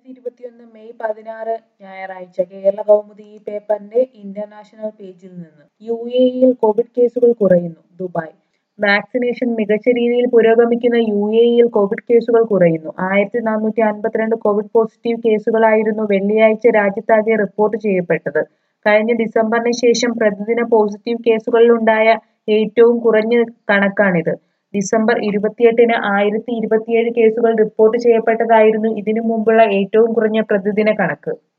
2021 May 16 ഞായറാഴ്ച കേരളകൗമുദി ഈ പേപ്പറിന്റെ ഇന്റർനാഷണൽ പേജിൽ നിന്ന് യുഎഇയിൽ കോവിഡ് കേസുകൾ കുറയുന്നു. ദുബായ് വാക്സിനേഷൻ മികച്ച രീതിയിൽ പുരോഗമിക്കുന്ന യുഎഇയിൽ കോവിഡ് കേസുകൾ കുറയുന്നു. 1452 കോവിഡ് പോസിറ്റീവ് കേസുകളായിരുന്നു വെള്ളിയാഴ്ച രാജ്യത്താകെ റിപ്പോർട്ട് ചെയ്യപ്പെട്ടത്. കഴിഞ്ഞ ഡിസംബറിന് ശേഷം പ്രതിദിന പോസിറ്റീവ് കേസുകളിലുണ്ടായ ഏറ്റവും കുറഞ്ഞ കണക്കാണിത്. ഡിസംബർ 28-ന് 1027 കേസുകൾ റിപ്പോർട്ട് ചെയ്യപ്പെട്ടതായിരുന്നു ഇതിനു മുമ്പുള്ള ഏറ്റവും കുറഞ്ഞ പ്രതിദിന കണക്ക്.